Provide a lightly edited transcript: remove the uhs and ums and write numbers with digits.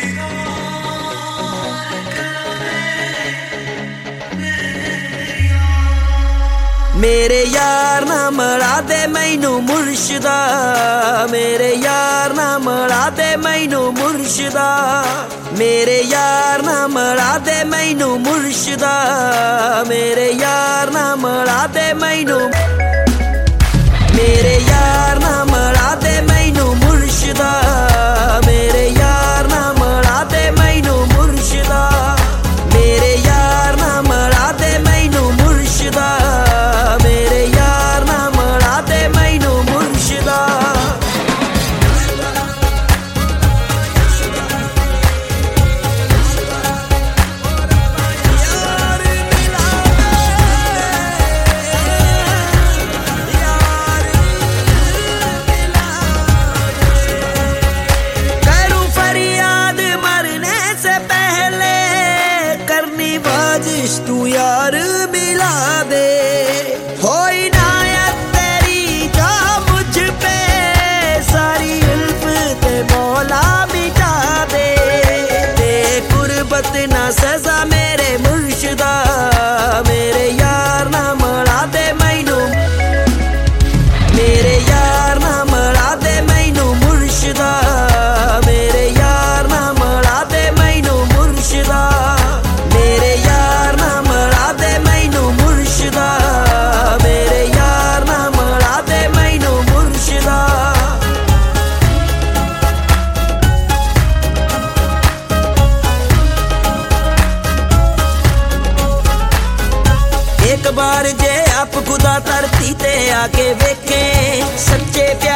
मेरे यार ना मड़ा दे मैनू मुर्शिदा, मेरे यार ना मड़ा दे मैनू मुर्शिदा, मेरे यार ना मड़ा दे मैनू मुर्शिदा, मेरे यार ना मड़ा दे मैनू, मेरे यार ना मड़ा दे मैनू मुर्शिदा, मेरे यार ना मड़ा दे मैनू मुर्शिदा, मेरे यार ना मड़ा दे मैनू मुर्शिदा, मेरे यार ना मड़ा दे मैनू मुर्शिदा। करूं फरियाद मरने से पहले, करनी बाजिश तू यार मिला दे, हो इनायत तेरी जा मुझ पे, सारी उल्फत मौला मिटा दे, दे कुर्बत ना सजा मेरे मुर्शिदा, मेरे यार ना मड़ा दे मैनू, मेरे यार ना मड़ा दे मैनू मुर्शिदा, मेरे यार ना मड़ा दे मैनू मुर्शिदा, मेरे यार ना मड़ा दे मैनू मुर्शिदा, मेरे यार ना मड़ा दे मैनू मुर्शिदा। एक बार जे आप खुदा धरती ते आके वेखे, सच्चे प्यार